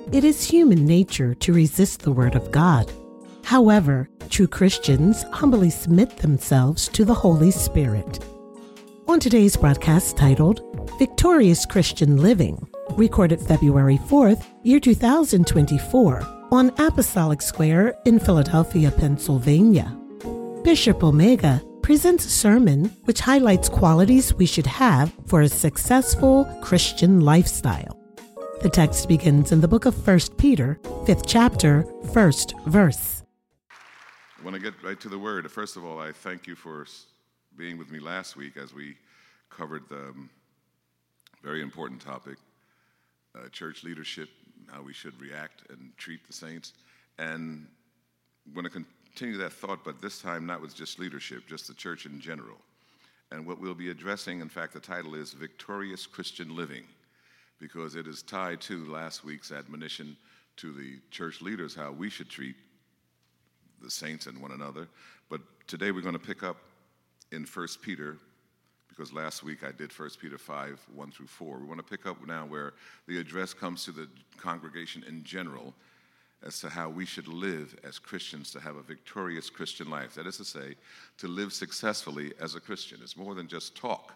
It is human nature to resist the Word of God. However, true Christians humbly submit themselves to the Holy Spirit. On today's broadcast titled Victorious Christian Living, recorded February 4th, year 2024, on Apostolic Square in Philadelphia, Pennsylvania, Bishop Omega presents a sermon which highlights qualities we should have for a successful Christian lifestyle. The text begins in the book of 1 Peter, 5th chapter, 1st verse. I want to get right to the word. First of all, I thank you for being with me last week as we covered the very important topic, church leadership, how we should react and treat the saints. And I'm going to continue that thought, but this time not with just leadership, just the church in general. And what we'll be addressing, in fact, the title is Victorious Christian Living, because it is tied to last week's admonition to the church leaders, how we should treat the saints and one another. But today we're going to pick up in 1 Peter, because last week I did 1 Peter 5, 1 through 4. We want to pick up now where the address comes to the congregation in general as to how we should live as Christians to have a victorious Christian life. That is to say, to live successfully as a Christian. It's more than just talk.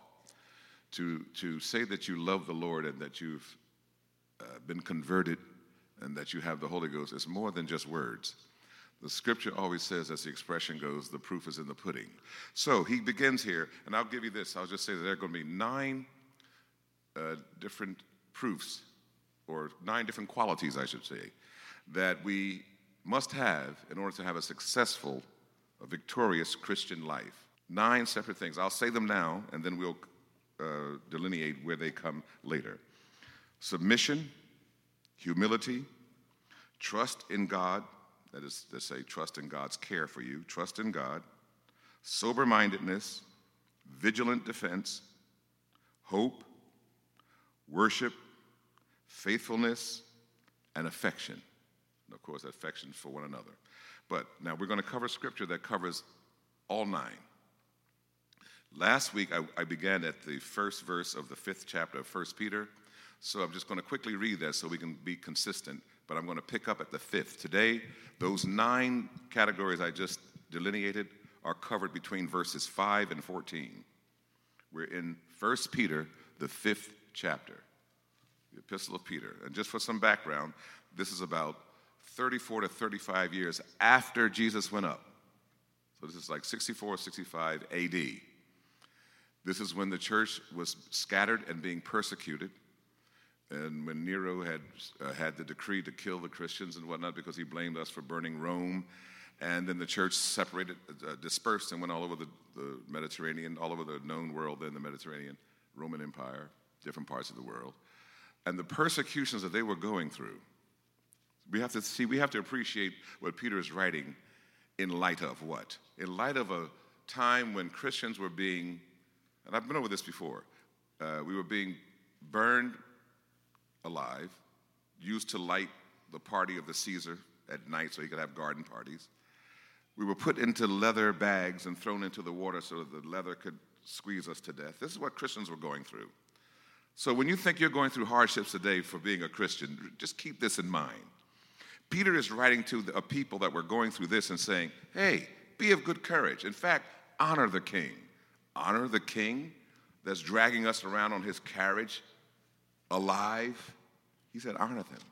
To say that you love the Lord and that you've been converted and that you have the Holy Ghost is more than just words. The scripture always says, as the expression goes, the proof is in the pudding. So he begins here, and I'll give you this. I'll just say that there are going to be 9 different proofs, or 9 different qualities, I should say, that we must have in order to have a successful, a victorious Christian life. 9 separate things. I'll say them now, and then we'll delineate where they come later. Submission, humility, trust in God. That is to say, trust in God's care for you, trust in God, sober-mindedness, vigilant defense, hope, worship, faithfulness, and affection. And of course, affection for one another. But now we're going to cover scripture that covers all 9. Last week, I began at the first verse of the 5th chapter of 1 Peter, so I'm just going to quickly read that so we can be consistent. But I'm going to pick up at the 5th. Today, those 9 categories I just delineated are covered between verses 5 and 14. We're in 1 Peter, the 5th chapter, the Epistle of Peter. And just for some background, this is about 34 to 35 years after Jesus went up. So this is like 64, 65 A.D. This is when the church was scattered and being persecuted. And when Nero had the decree to kill the Christians and whatnot because he blamed us for burning Rome, and then the church separated, dispersed, and went all over the Mediterranean, all over the known world then, the Mediterranean, Roman Empire, different parts of the world. And the persecutions that they were going through, we have to appreciate what Peter is writing in light of what? In light of a time when Christians were being, and I've been over this before, we were being burned alive, used to light the party of the Caesar at night so he could have garden parties. We were put into leather bags and thrown into the water so that the leather could squeeze us to death. This is what Christians were going through. So when you think you're going through hardships today for being a Christian, just keep this in mind. Peter is writing to a people that were going through this and saying, hey, be of good courage. In fact, honor the king. Honor the king that's dragging us around on his carriage alive. He said, honor them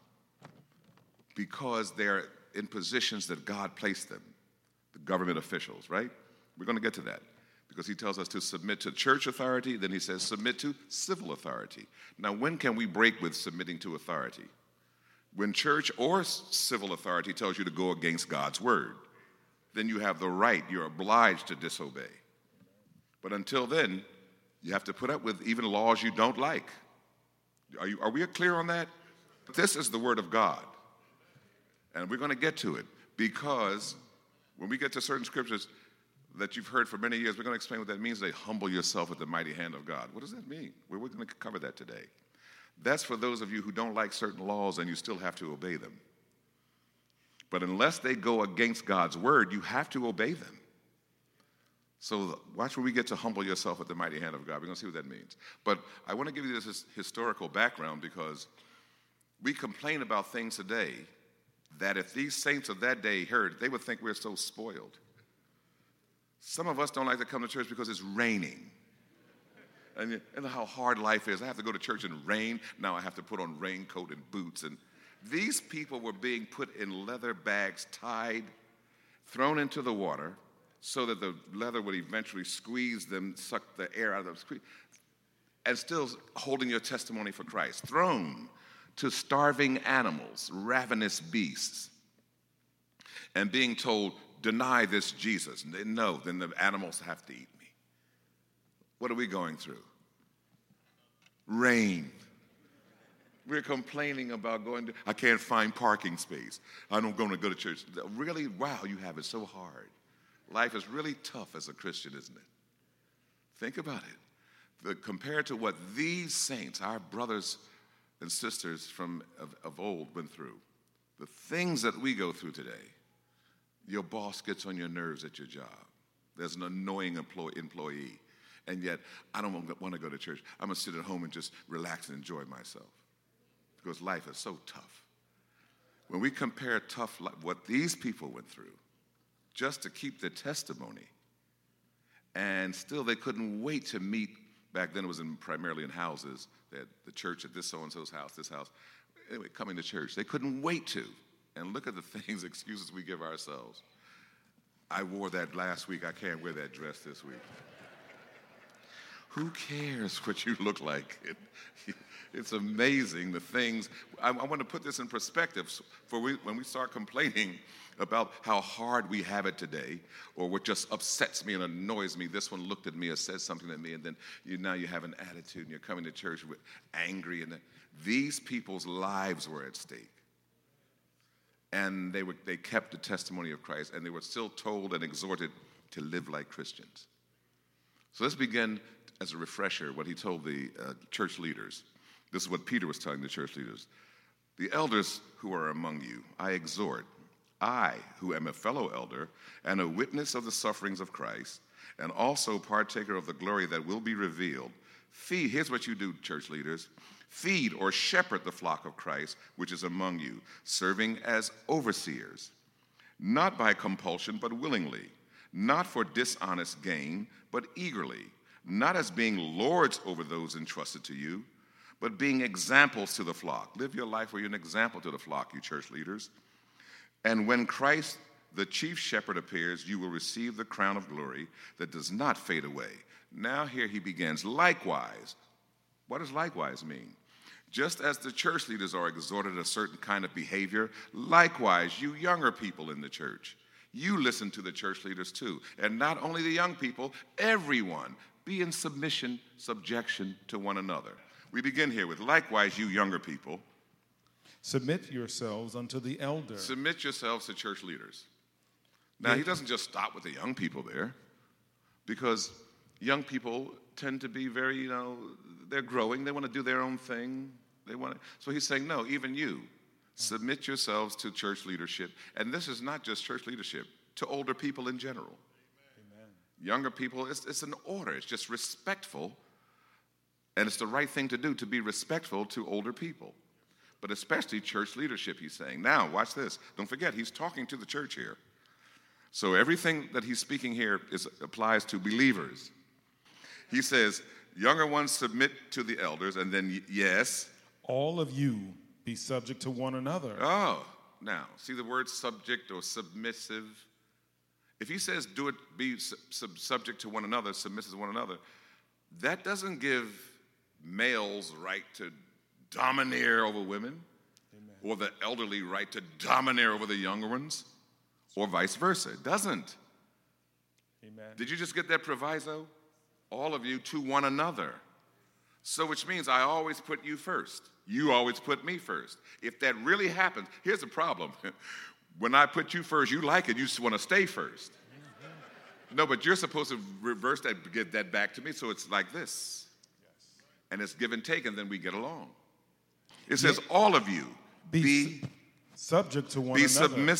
because they're in positions that God placed them, the government officials, right? We're going to get to that because he tells us to submit to church authority. Then he says submit to civil authority. Now, when can we break with submitting to authority? When church or civil authority tells you to go against God's word, then you have the right, you're obliged to disobey. But until then, you have to put up with even laws you don't like. Are we clear on that? This is the word of God. And we're going to get to it because when we get to certain scriptures that you've heard for many years, we're going to explain what that means. They humble yourself at the mighty hand of God. What does that mean? We're going to cover that today. That's for those of you who don't like certain laws and you still have to obey them. But unless they go against God's word, you have to obey them. So watch where we get to humble yourself at the mighty hand of God. We're going to see what that means. But I want to give you this historical background because We complain about things today that if these saints of that day heard, they would think we're so spoiled. Some of us don't like to come to church because it's raining. And how hard life is. I have to go to church in rain. Now I have to put on raincoat and boots. And these people were being put in leather bags, tied, thrown into the water, so that the leather would eventually squeeze them, suck the air out of them, and still holding your testimony for Christ. Thrown to starving animals, ravenous beasts, and being told, deny this Jesus. No, then the animals have to eat me. What are we going through? Rain. We're complaining about I can't find parking space. I don't want to go to church. Really? Wow, you have it so hard. Life is really tough as a Christian, isn't it? Think about it. Compared to what these saints, our brothers and sisters of old went through, the things that we go through today, your boss gets on your nerves at your job. There's an annoying employee. And yet, I don't want to go to church. I'm going to sit at home and just relax and enjoy myself. Because life is so tough. When we compare tough life, what these people went through, just to keep their testimony, and still they couldn't wait to meet. Back then it was primarily in houses. They had the church at this so-and-so's house, this house. Anyway, coming to church. They couldn't wait to. And look at the things, excuses we give ourselves. I wore that last week. I can't wear that dress this week. Who cares what you look like? It's amazing the things. I want to put this in perspective when we start complaining about how hard we have it today, or what just upsets me and annoys me. This one looked at me or said something to me, and then now you have an attitude and you're coming to church angry. And these people's lives were at stake. And they kept the testimony of Christ, and they were still told and exhorted to live like Christians. So let's begin as a refresher what he told the church leaders. This is what Peter was telling the church leaders. The elders who are among you, I exhort, I, who am a fellow elder and a witness of the sufferings of Christ, and also partaker of the glory that will be revealed. Here's what you do, church leaders. Feed or shepherd the flock of Christ, which is among you, serving as overseers, not by compulsion, but willingly, not for dishonest gain, but eagerly, not as being lords over those entrusted to you, but being examples to the flock. Live your life where you're an example to the flock, you church leaders. And when Christ, the chief shepherd, appears, you will receive the crown of glory that does not fade away. Now here he begins. Likewise. What does likewise mean? Just as the church leaders are exhorted a certain kind of behavior, likewise, you younger people in the church, you listen to the church leaders too. And not only the young people, everyone, be in subjection to one another. We begin here with, likewise, you younger people. Submit yourselves unto the elder. Submit yourselves to church leaders. Now, he doesn't just stop with the young people there, because young people tend to be very, they're growing. They want to do their own thing. So he's saying, no, even you, submit yourselves to church leadership. And this is not just church leadership, to older people in general. Amen. Younger people, it's an order. It's just respectful. And it's the right thing to do, to be respectful to older people. But especially church leadership, he's saying. Now, watch this. Don't forget, he's talking to the church here. So everything that he's speaking here applies to believers. He says, younger ones submit to the elders, and then, yes. All of you be subject to one another. Oh, now, see the word subject or submissive? If he says be subject to one another, submissive to one another, that doesn't give males right to domineer over women. Amen. Or the elderly right to domineer over the younger ones, or vice versa. It doesn't. Amen. Did you just get that proviso? All of you to one another. So which means I always put you first. You always put me first. If that really happens, here's the problem. When I put you first, you like it. You just want to stay first. No, but you're supposed to reverse that, give that back to me. So it's like this. Yes. And it's give and take, and then we get along. It says, all of you be subject to one be another. Be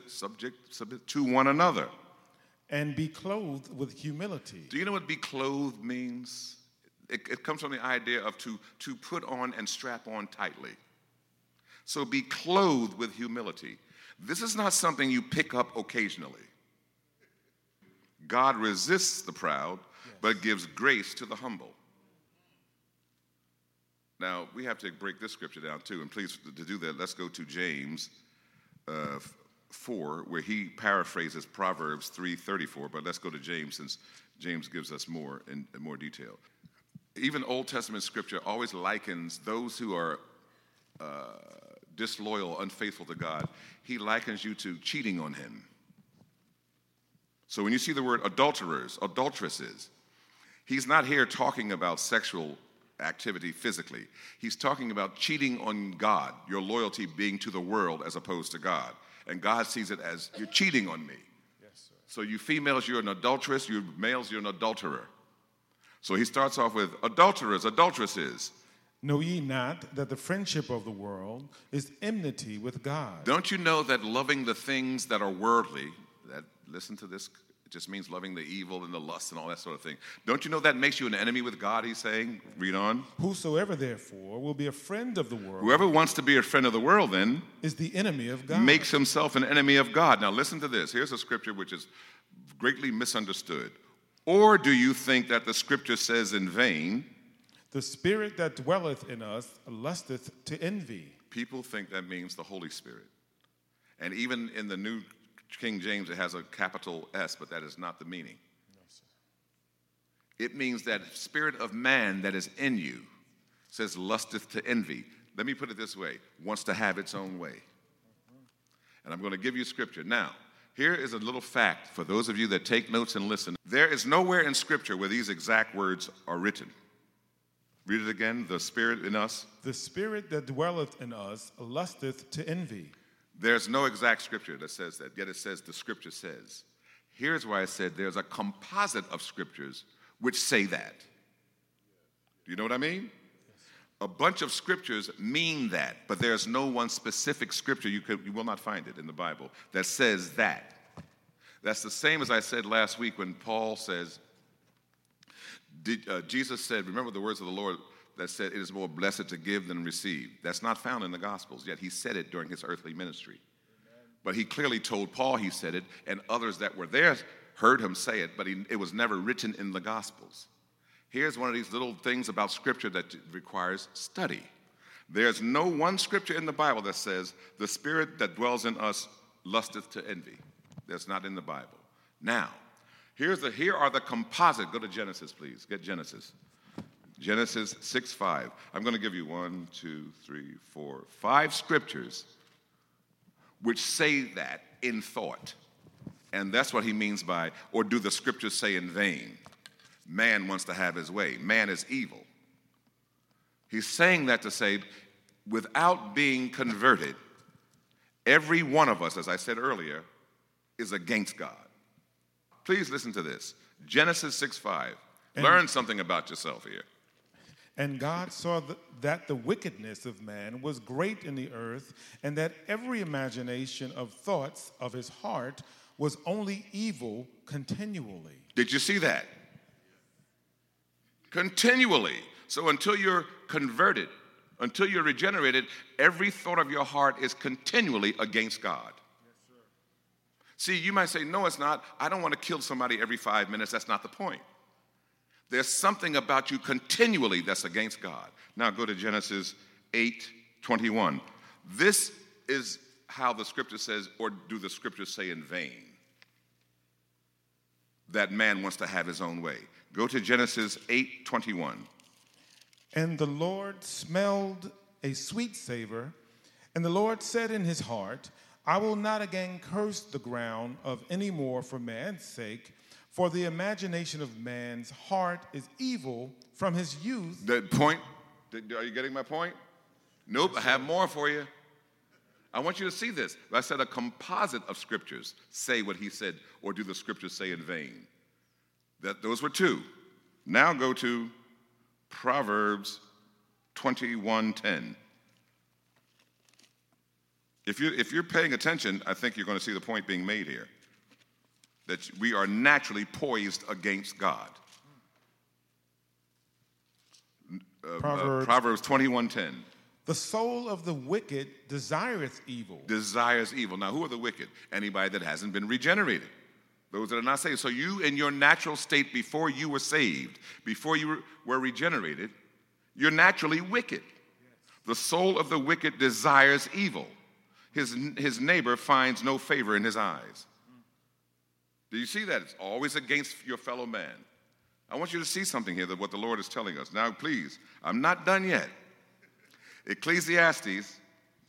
submit to one another. And be clothed with humility. Do you know what be clothed means? It comes from the idea of to put on and strap on tightly. So be clothed with humility. This is not something you pick up occasionally. God resists the proud, but gives grace to the humble. Now, we have to break this scripture down too, and please, to do that, let's go to James 4, where he paraphrases Proverbs 3:34, but let's go to James, since James gives us more in more detail. Even Old Testament scripture always likens those who are disloyal, unfaithful to God, he likens you to cheating on him. So when you see the word adulterers, adulteresses, he's not here talking about sexual activity physically. He's talking about cheating on God, your loyalty being to the world as opposed to God. And God sees it as, you're cheating on me. Yes, sir. So you females, you're an adulteress. You males, you're an adulterer. So he starts off with adulterers, adulteresses. Know ye not that the friendship of the world is enmity with God? Don't you know that loving the things that are worldly, that, listen to this, it just means loving the evil and the lust and all that sort of thing. Don't you know that makes you an enemy with God, he's saying? Read on. Whosoever therefore will be a friend of the world, Whoever wants to be a friend of the world then is the enemy of God. makes himself an enemy of God. Now listen to this. Here's a scripture which is greatly misunderstood. Or do you think that the scripture says in vain, The spirit that dwelleth in us lusteth to envy. people think that means the Holy Spirit. And even in the New King James, it has a capital S, but that is not the meaning. No, sir. It means that spirit of man that is in you says lusteth to envy. Let me put it this way, wants to have its own way. And I'm going to give you scripture. Now, here is a little fact for those of you that take notes and listen. There is nowhere in scripture where these exact words are written. Read it again, the spirit in us. The spirit that dwelleth in us lusteth to envy. There's no exact scripture that says that, yet it says the scripture says. Here's why I said there's a composite of scriptures which say that. Do you know what I mean? A bunch of scriptures mean that, but there's no one specific scripture, you will not find it in the Bible, that says that. That's the same as I said last week when Paul says, Jesus said, remember the words of the Lord that said, it is more blessed to give than receive. That's not found in the Gospels, yet he said it during his earthly ministry. Amen. But he clearly told Paul he said it, and others that were there heard him say it, but it was never written in the Gospels. Here's one of these little things about Scripture that requires study. There's no one Scripture in the Bible that says, the spirit that dwells in us lusteth to envy. That's not in the Bible. Now, here are the composite. Go to Genesis, please. Get Genesis. Genesis 6:5. I'm going to give you 1, 2, 3, 4, 5 scriptures which say that in thought. And that's what he means by, or do the scriptures say in vain? Man wants to have his way. Man is evil. He's saying that to say, without being converted, every one of us, as I said earlier, is against God. Please listen to this. Genesis 6:5. Learn something about yourself here. And God saw that the wickedness of man was great in the earth, and that every imagination of thoughts of his heart was only evil continually. Did you see that? Continually. So until you're converted, until you're regenerated, every thought of your heart is continually against God. See, you might say, no, it's not. I don't want to kill somebody every 5 minutes. That's not the point. There's something about you continually that's against God. Now go to Genesis 8:21. This is how the scripture says, or do the scriptures say in vain, that man wants to have his own way. Go to Genesis 8:21. And the Lord smelled a sweet savor, and the Lord said in his heart, I will not again curse the ground of any more for man's sake, for the imagination of man's heart is evil from his youth. The point, are you getting my point? Nope, I have more for you. I want you to see this. I said a composite of scriptures say what he said, or do the scriptures say in vain? Those were 2. Now go to Proverbs 21:10. If you're paying attention, I think you're going to see the point being made here, that we are naturally poised against God. Proverbs 21:10. The soul of the wicked desireth evil. Desires evil. Now, who are the wicked? Anybody that hasn't been regenerated. Those that are not saved. So you, in your natural state before you were saved, before you were regenerated, you're naturally wicked. The soul of the wicked desires evil. His neighbor finds no favor in his eyes. Do you see that? It's always against your fellow man. I want you to see something here, that what the Lord is telling us. Now, please, I'm not done yet. Ecclesiastes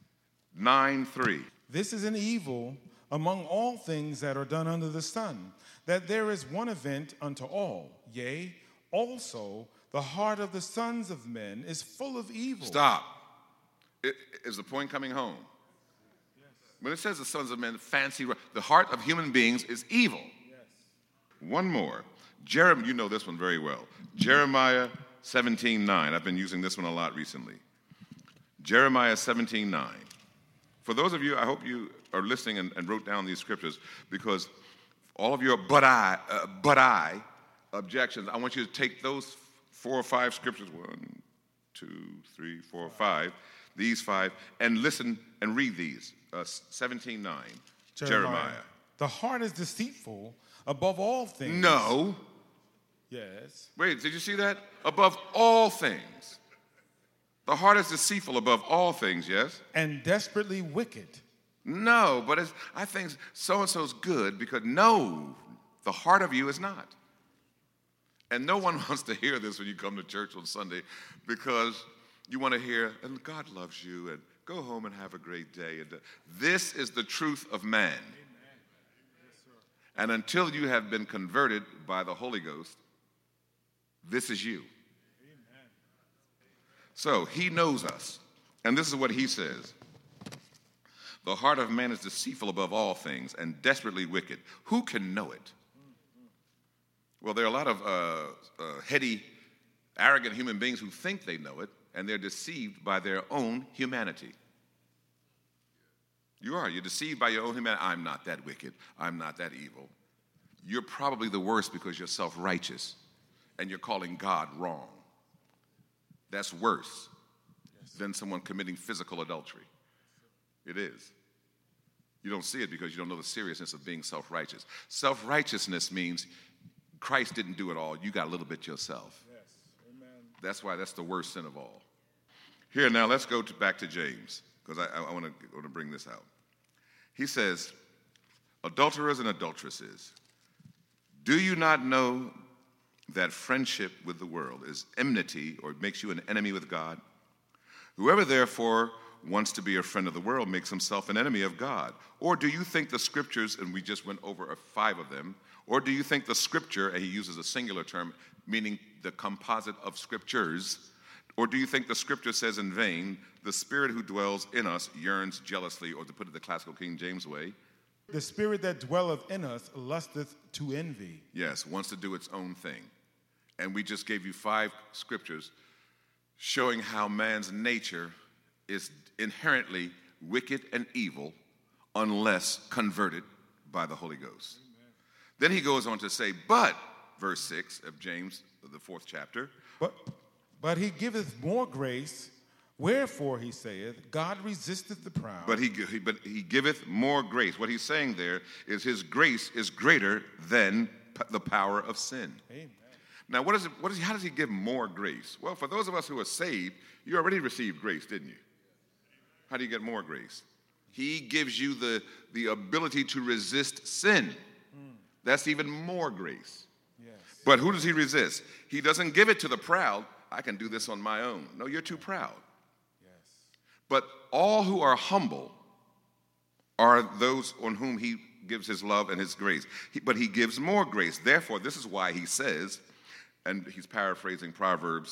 9:3. This is an evil among all things that are done under the sun, that there is one event unto all. Yea, also the heart of the sons of men is full of evil. Stop. Is the point coming home? Yes. When it says the sons of men, the heart of human beings is evil. Yes. One more. You know this one very well. Jeremiah 17:9. I've been using this one a lot recently. Jeremiah 17:9. For those of you, I hope you are listening and wrote down these scriptures, because all of your but I objections, I want you to take those 4 or 5 scriptures, 1, 2, 3, 4, 5, these 5, and listen and read these. 17:9. Jeremiah. The heart is deceitful above all things. No. Yes. Wait, did you see that? Above all things. The heart is deceitful above all things, yes? And desperately wicked. No, but I think so-and-so's good, because no, the heart of you is not. And no one wants to hear this when you come to church on Sunday, because you want to hear, and God loves you, and go home and have a great day. And this is the truth of man. Amen. Yes, sir. And until you have been converted by the Holy Ghost, this is you. Amen. So he knows us. And this is what he says. The heart of man is deceitful above all things and desperately wicked. Who can know it? Well, there are a lot of heady, arrogant human beings who think they know it, and they're deceived by their own humanity. You're deceived by your own humanity. I'm not that wicked. I'm not that evil. You're probably the worst because you're self-righteous, and you're calling God wrong. That's worse than someone committing physical adultery. It is. You don't see it because you don't know the seriousness of being self-righteous. Self-righteousness means Christ didn't do it all. You got a little bit yourself. Yes. Amen. That's why that's the worst sin of all. Here, now, let's go back to James, because I want to bring this out. He says, adulterers and adulteresses, do you not know that friendship with the world is enmity, or makes you an enemy with God? Whoever, therefore, wants to be a friend of the world makes himself an enemy of God. Or do you think the scriptures, and we just went over 5 of them, or do you think the scripture, and he uses a singular term, meaning the composite of scriptures, or do you think the scripture says in vain, the spirit who dwells in us yearns jealously, or to put it the classical King James way, the spirit that dwelleth in us lusteth to envy. Yes, wants to do its own thing. And we just gave you 5 scriptures showing how man's nature is inherently wicked and evil unless converted by the Holy Ghost. Amen. Then he goes on to say, but, verse 6 of James, the 4th chapter. But he giveth more grace, wherefore he saith, God resisteth the proud. But he giveth more grace. What he's saying there is his grace is greater than the power of sin. Amen. Now, how does he give more grace? Well, for those of us who are saved, you already received grace, didn't you? How do you get more grace? He gives you the ability to resist sin. That's even more grace. Yes. But who does he resist? He doesn't give it to the proud. I can do this on my own. No, you're too proud. Yes. But all who are humble are those on whom he gives his love and his grace. But he gives more grace. Therefore, this is why he says, and he's paraphrasing Proverbs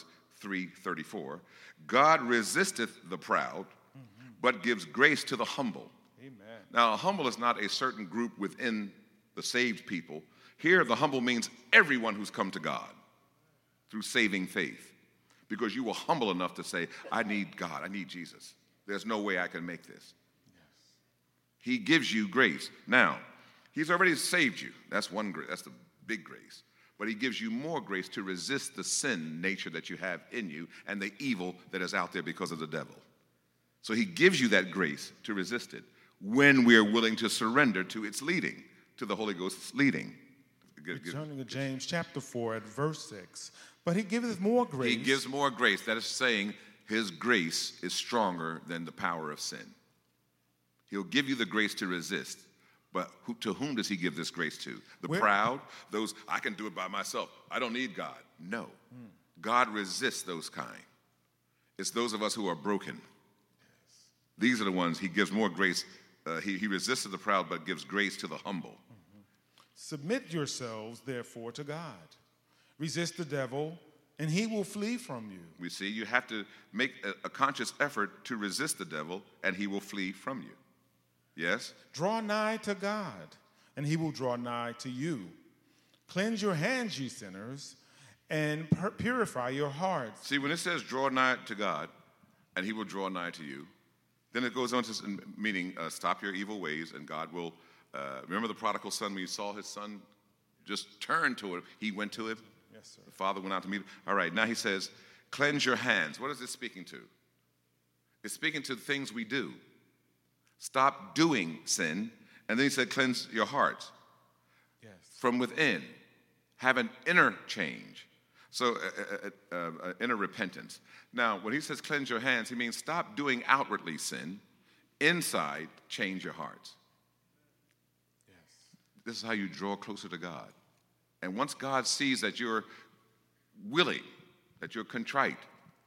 3:34, God resisteth the proud, but gives grace to the humble. Amen. Now, humble is not a certain group within the saved people. Here, the humble means everyone who's come to God through saving faith, because you were humble enough to say, I need God, I need Jesus. There's no way I can make this. Yes. He gives you grace. Now, he's already saved you. That's one grace. That's the big grace. But he gives you more grace to resist the sin nature that you have in you and the evil that is out there because of the devil. So he gives you that grace to resist it when we are willing to surrender to its leading, to the Holy Ghost's leading. Turning to James chapter 4 at verse 6. But he giveth more grace. He gives more grace. That is saying his grace is stronger than the power of sin. He'll give you the grace to resist. But to whom does he give this grace to? The proud? Those, I can do it by myself. I don't need God. No. God resists those kind. It's those of us who are broken. These are the ones he gives more grace. He resists the proud but gives grace to the humble. Submit yourselves, therefore, to God. Resist the devil, and he will flee from you. We see you have to make a conscious effort to resist the devil, and he will flee from you. Yes? Draw nigh to God, and he will draw nigh to you. Cleanse your hands, ye sinners, and purify your hearts. See, when it says draw nigh to God, and he will draw nigh to you, then it goes on to meaning stop your evil ways, and God will. Remember the prodigal son, when you saw his son just turn to him, he went to him? Yes, sir. The father went out to meet him. All right, now he says, cleanse your hands. What is it speaking to? It's speaking to the things we do. Stop doing sin. And then he said, cleanse your hearts. Yes. From within. Have an inner change. So, inner repentance. Now, when he says cleanse your hands, he means stop doing outwardly sin. Inside, change your hearts. This is how you draw closer to God. And once God sees that you're willing, that you're contrite,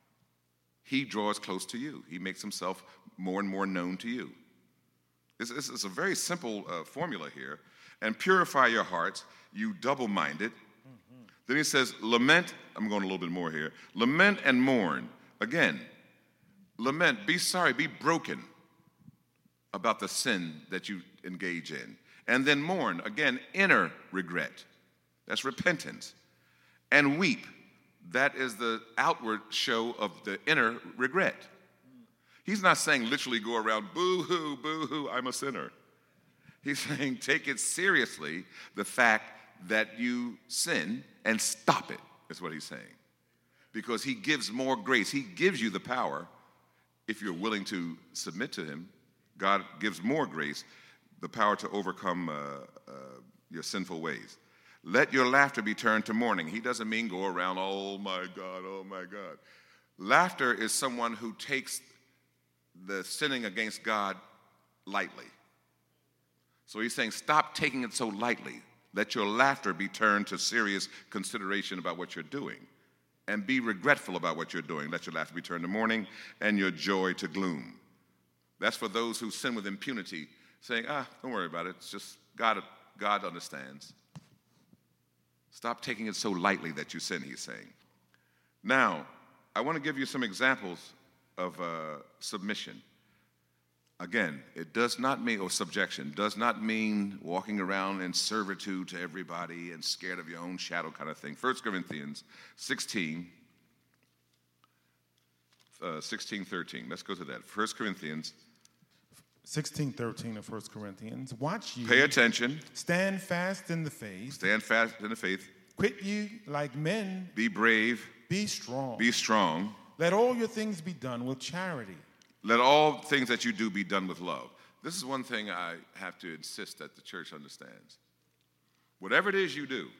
he draws close to you. He makes himself more and more known to you. This is a very simple formula here. And purify your hearts, you double-minded. Then he says, lament. I'm going a little bit more here. Lament and mourn. Again, lament, be sorry, be broken about the sin that you engage in. And then mourn, again, inner regret. That's repentance. And weep. That is the outward show of the inner regret. He's not saying literally go around, boo-hoo, boo-hoo, I'm a sinner. He's saying take it seriously, the fact that you sin, and stop it, is what he's saying. Because he gives more grace. He gives you the power if you're willing to submit to him. God gives more grace, the power to overcome your sinful ways. Let your laughter be turned to mourning. He doesn't mean go around, oh my God, oh my God. Laughter is someone who takes the sinning against God lightly. So he's saying stop taking it so lightly. Let your laughter be turned to serious consideration about what you're doing. And be regretful about what you're doing. Let your laughter be turned to mourning and your joy to gloom. That's for those who sin with impunity, saying, don't worry about it. It's just God understands. Stop taking it so lightly that you sin, he's saying. Now, I want to give you some examples of submission. Again, it does not mean, or subjection, does not mean walking around in servitude to everybody and scared of your own shadow kind of thing. 1 Corinthians 16:13. Let's go to that. 1 Corinthians 16:13 of 1 Corinthians. Watch ye. Pay attention. Stand fast in the faith. Stand fast in the faith. Quit ye like men. Be brave. Be strong. Be strong. Let all your things be done with charity. Let all things that you do be done with love. This is one thing I have to insist that the church understands. Whatever it is you do,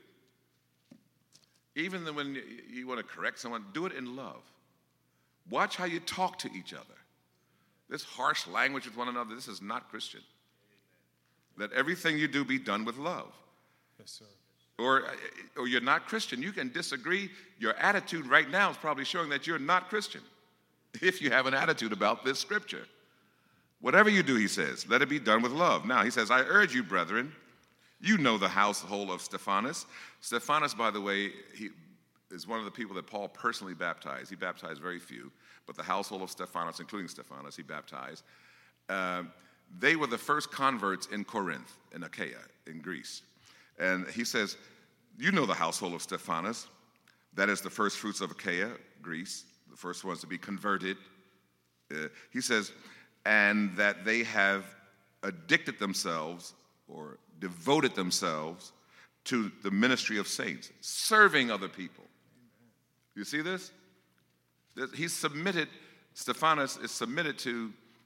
even when you want to correct someone, do it in love. Watch how you talk to each other. This harsh language with one another, this is not Christian. Let everything you do be done with love. Yes, sir. Or you're not Christian. You can disagree. Your attitude right now is probably showing that you're not Christian if you have an attitude about this scripture. Whatever you do, he says, let it be done with love. Now, he says, I urge you, brethren, you know the household of Stephanas. Stephanas, by the way, he is one of the people that Paul personally baptized. He baptized very few, but the household of Stephanas, including Stephanas, he baptized. They were the first converts in Corinth, in Achaia, in Greece. And he says, you know the household of Stephanas. That is the first fruits of Achaia, Greece, the first ones to be converted. He says, and that they have addicted themselves or devoted themselves to the ministry of saints, serving other people. You see this? He's submitted, Stephanas is submitted to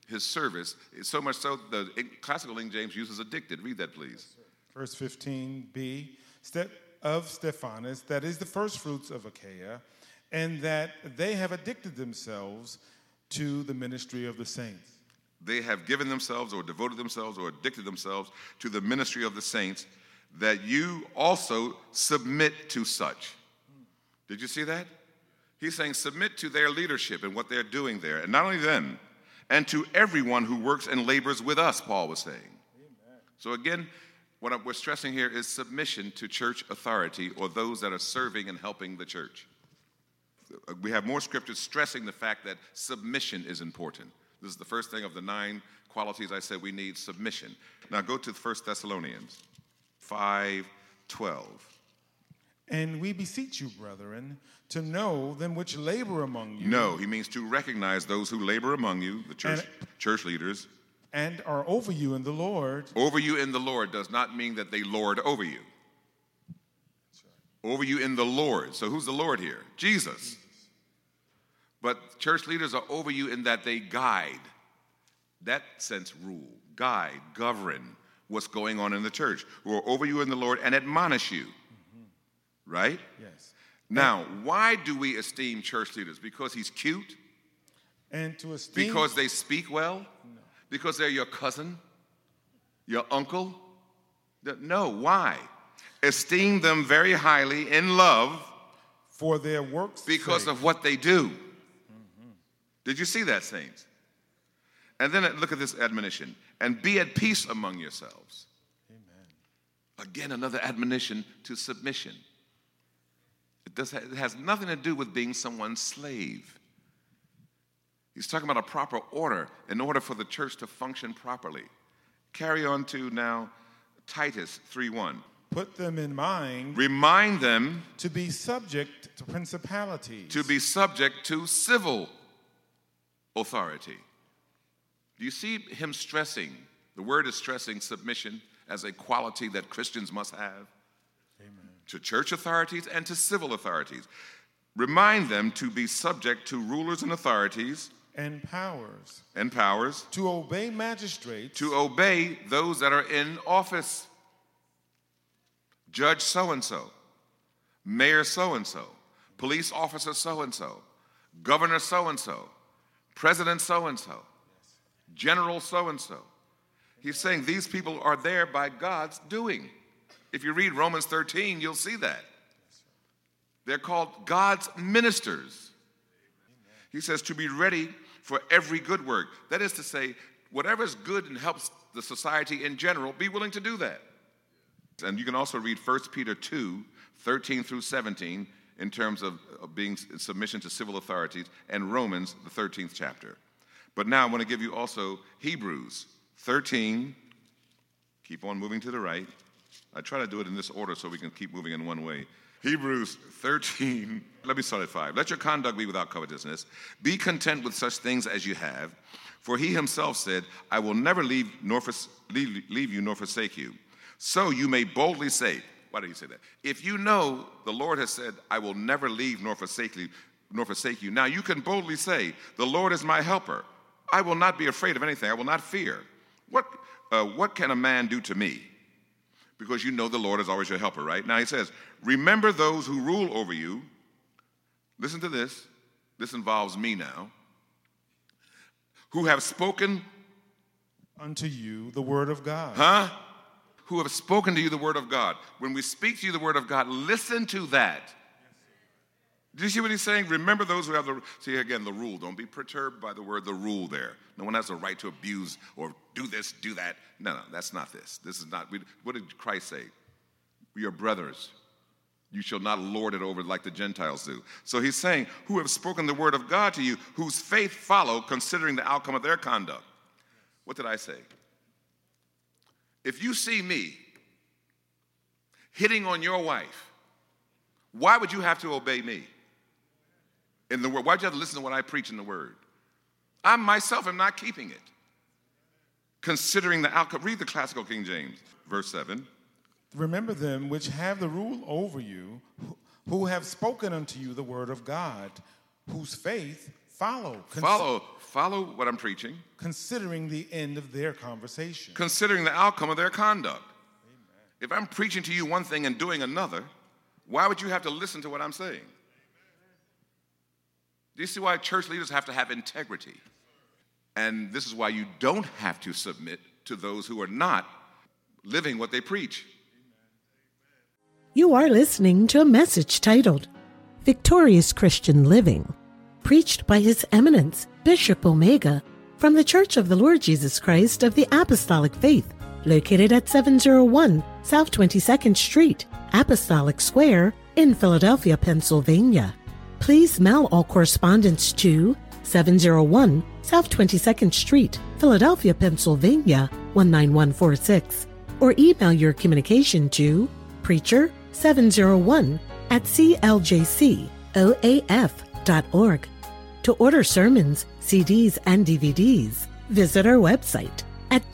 his service, so much so the classical King James uses addicted. Read that, please. Verse 15b, of Stephanas, that is the first fruits of Achaia, and that they have addicted themselves to the ministry of the saints. They have given themselves or devoted themselves or addicted themselves to the ministry of the saints, that you also submit to such. Did you see that? He's saying submit to their leadership and what they're doing there. And not only them, and to everyone who works and labors with us, Paul was saying. Amen. So again, what we're stressing here is submission to church authority or those that are serving and helping the church. We have more scriptures stressing the fact that submission is important. This is the first thing of the 9 qualities I said we need: submission. Now go to 1 Thessalonians 5:12. And we beseech you, brethren, to know them which labor among you. No, he means to recognize those who labor among you, the church leaders. And are over you in the Lord. Over you in the Lord does not mean that they lord over you. That's right. Over you in the Lord. So who's the Lord here? Jesus. But church leaders are over you in that they guide. That sense, rule, guide, govern what's going on in the church. Who are over you in the Lord and admonish you. Mm-hmm. Right? Yes. Now, why do we esteem church leaders? Because he's cute? And to esteem... Because they speak well? No. Because they're your cousin? Your uncle? No, why? Esteem them very highly in love. For their works' because sake. Of what they do. Mm-hmm. Did you see that, saints? And then look at this admonition. And be at peace among yourselves. Amen. Again, another admonition to submission. It has nothing to do with being someone's slave. He's talking about a proper order in order for the church to function properly. Carry on to now Titus 3:1. Put them in mind. Remind them to be subject to principalities. To be subject to civil authority. Do you see him stressing? The word is stressing submission as a quality that Christians must have. Amen. To church authorities and to civil authorities. Remind them to be subject to rulers and authorities. And powers. And powers. To obey magistrates. To obey those that are in office. Judge so-and-so. Mayor so-and-so. Police officer so-and-so. Governor so-and-so. President so-and-so. General so-and-so. He's saying these people are there by God's doing. If you read Romans 13, you'll see that. They're called God's ministers. He says to be ready for every good work. That is to say, whatever's good and helps the society in general, be willing to do that. And you can also read 1 Peter 2:13 through 17 in terms of being in submission to civil authorities, and Romans, the 13th chapter. But now I want to give you also Hebrews 13. Keep on moving to the right. I try to do it in this order so we can keep moving in one way. Hebrews 13, let me start at 5. Let your conduct be without covetousness. Be content with such things as you have. For he himself said, I will never leave you nor forsake you. So you may boldly say, why did he say that? If you know the Lord has said, I will never leave nor forsake you. Now you can boldly say, the Lord is my helper. I will not be afraid of anything. I will not fear. What can a man do to me? Because you know the Lord is always your helper, right? Now he says, remember those who rule over you. Listen to this. This involves me now. Who have spoken unto you the word of God. Huh? Who have spoken to you the word of God. When we speak to you the word of God, listen to that. Do you see what he's saying? Remember those who have see again, the rule. Don't be perturbed by the word, the rule there. No one has a right to abuse or do this, do that. No, that's not this. This is not, what did Christ say? We are brothers. You shall not lord it over like the Gentiles do. So he's saying, who have spoken the word of God to you, whose faith follow, considering the outcome of their conduct. What did I say? If you see me hitting on your wife, why would you have to obey me? In the word, why'd you have to listen to what I preach in the word? I myself am not keeping it. Considering the outcome. Read the classical King James, verse 7. Remember them which have the rule over you, who have spoken unto you the word of God, whose faith Follow what I'm preaching. Considering the end of their conversation. Considering the outcome of their conduct. Amen. If I'm preaching to you one thing and doing another, why would you have to listen to what I'm saying? Do you see why church leaders have to have integrity? And this is why you don't have to submit to those who are not living what they preach. You are listening to a message titled Victorious Christian Living, preached by His Eminence, Bishop Omega, from the Church of the Lord Jesus Christ of the Apostolic Faith, located at 701 South 22nd Street, Apostolic Square, in Philadelphia, Pennsylvania. Please mail all correspondence to 701 South 22nd Street, Philadelphia, Pennsylvania, 19146, or email your communication to preacher701@cljcoaf.org. To order sermons, CDs, and DVDs, visit our website at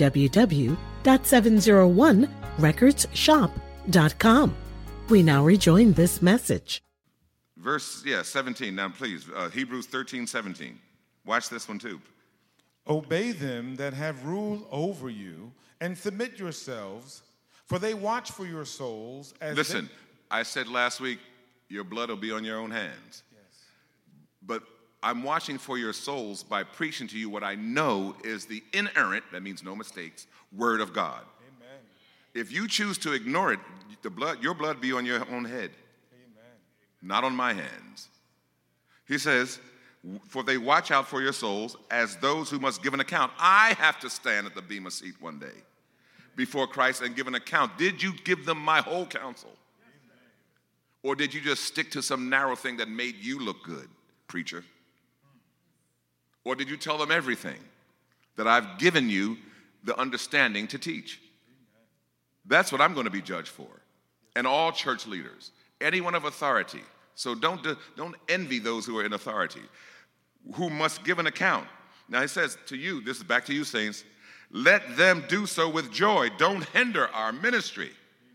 www.701recordshop.com. We now rejoin this message. Verse 17. Now, please, Hebrews 13:17. Watch this one too. Obey them that have rule over you, and submit yourselves, for they watch for your souls as Listen, I said last week, your blood will be on your own hands. Yes. But I'm watching for your souls by preaching to you what I know is the inerrant, that means no mistakes, Word of God. Amen. If you choose to ignore it, your blood be on your own head, not on my hands. He says, for they watch out for your souls as those who must give an account. I have to stand at the bema seat one day before Christ and give an account. Did you give them my whole counsel? Or did you just stick to some narrow thing that made you look good, preacher? Or did you tell them everything that I've given you the understanding to teach? That's what I'm going to be judged for. And all church leaders, anyone of authority. So don't envy those who are in authority, who must give an account. Now he says to you, this is back to you, saints, let them do so with joy. Don't hinder our ministry.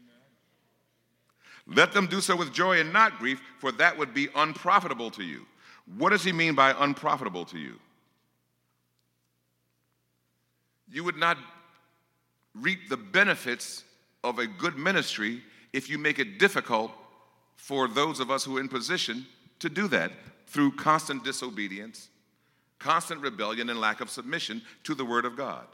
Let them do so with joy and not grief, for that would be unprofitable to you. What does he mean by unprofitable to you? You would not reap the benefits of a good ministry if you make it difficult for those of us who are in position to do that through constant disobedience, constant rebellion, and lack of submission to the Word of God.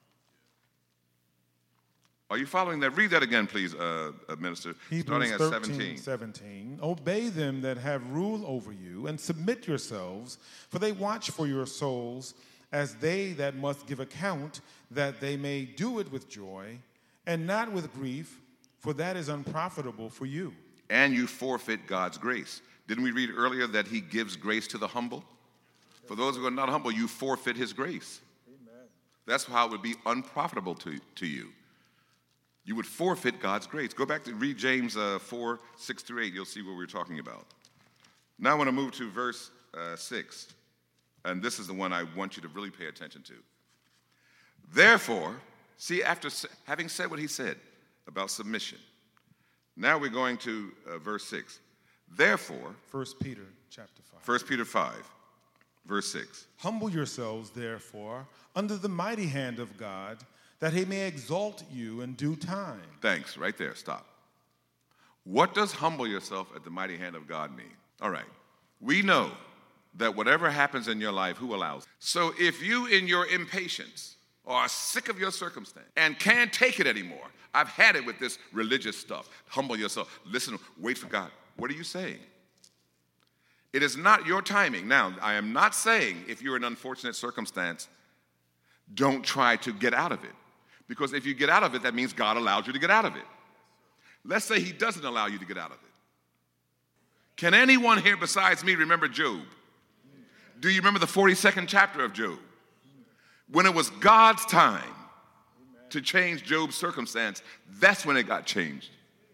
Are you following that? Read that again, please, Minister, Hebrews starting at 17. Obey them that have rule over you, and submit yourselves, for they watch for your souls, as they that must give account, that they may do it with joy, and not with grief, for that is unprofitable for you. And you forfeit God's grace. Didn't we read earlier that he gives grace to the humble? For those who are not humble, you forfeit his grace. Amen. That's how it would be unprofitable to you. You would forfeit God's grace. Go back to read James 4:6-8. You'll see what we're talking about. Now I want to move to verse 6. And this is the one I want you to really pay attention to. Therefore, see, after having said what he said about submission, now we're going to verse 6. Therefore, 1 Peter chapter 5. 1 Peter 5, verse 6. Humble yourselves, therefore, under the mighty hand of God, that he may exalt you in due time. Thanks. Right there. Stop. What does humble yourself at the mighty hand of God mean? All right. We know that whatever happens in your life, who allows it? So if you, in your impatience, are sick of your circumstance and can't take it anymore, I've had it with this religious stuff. Humble yourself. Listen, wait for God. What are you saying? It is not your timing. Now, I am not saying if you're in an unfortunate circumstance, don't try to get out of it. Because if you get out of it, that means God allowed you to get out of it. Let's say he doesn't allow you to get out of it. Can anyone here besides me remember Job? Do you remember the 42nd chapter of Job? When it was God's time to change Job's circumstance, that's when it got changed.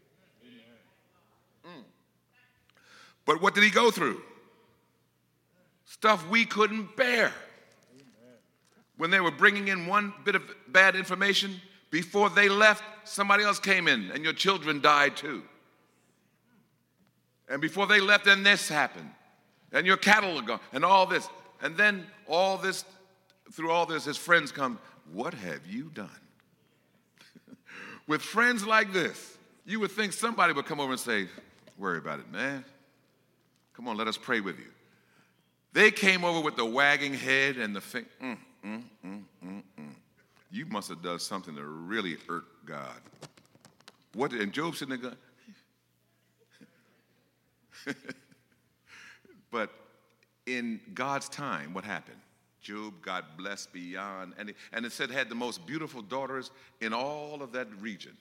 But what did he go through? Stuff we couldn't bear. When they were bringing in one bit of bad information, before they left, somebody else came in, and your children died too. And before they left, then this happened. and your cattle are gone, and all this. And then all this, through all this, his friends come, what have you done? With friends like this, you would think somebody would come over and say, worry about it, man. Come on, let us pray with you. They came over with the wagging head and the finger. You must have done something to really irk God. What? And Job sitting there going, but in God's time, what happened? Job got blessed beyond, and it said had the most beautiful daughters in all of that region.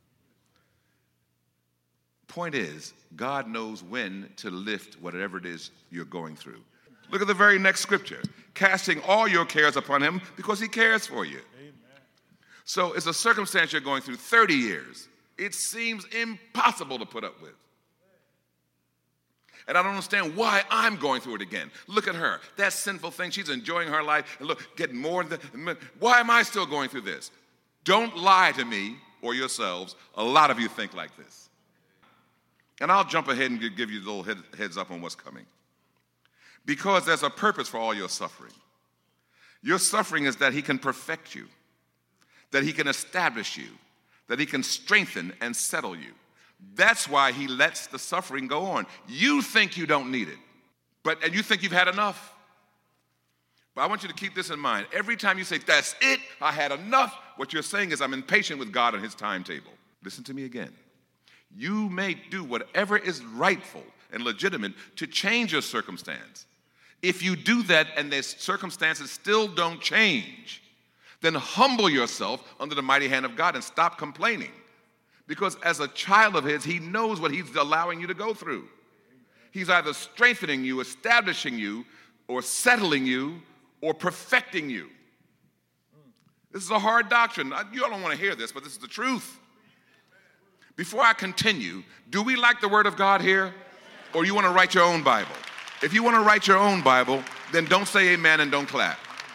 Point is, God knows when to lift whatever it is you're going through. Look at the very next scripture. Casting all your cares upon him because he cares for you. Amen. So it's a circumstance you're going through 30 years. It seems impossible to put up with. And I don't understand why I'm going through it again. Look at her. That sinful thing, she's enjoying her life. And look, getting more than why am I still going through this? Don't lie to me or yourselves. A lot of you think like this. And I'll jump ahead and give you a little heads up on what's coming. Because there's a purpose for all your suffering. Your suffering is that he can perfect you, that he can establish you, that he can strengthen and settle you. That's why he lets the suffering go on. You think you don't need it, and you think you've had enough. But I want you to keep this in mind. Every time you say, that's it, I had enough, what you're saying is I'm impatient with God and his timetable. Listen to me again. You may do whatever is rightful and legitimate to change your circumstance. If you do that and the circumstances still don't change, then humble yourself under the mighty hand of God and stop complaining. Because as a child of his, he knows what he's allowing you to go through. He's either strengthening you, establishing you, or settling you, or perfecting you. This is a hard doctrine. You all don't want to hear this, but this is the truth. Before I continue, do we like the Word of God here? Or you want to write your own Bible? If you want to write your own Bible, then don't say amen and don't clap.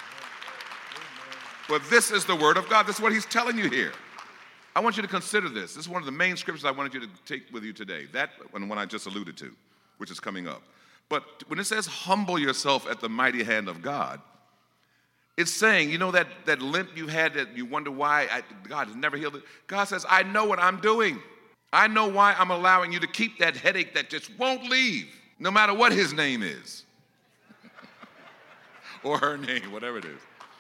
But this is the Word of God. This is what he's telling you here. I want you to consider this. This is one of the main scriptures I wanted you to take with you today. That one I just alluded to, which is coming up. But when it says humble yourself at the mighty hand of God, it's saying, you know that limp you had that you wonder why God has never healed it? God says, I know what I'm doing. I know why I'm allowing you to keep that headache that just won't leave, no matter what his name is. Or her name, whatever it is.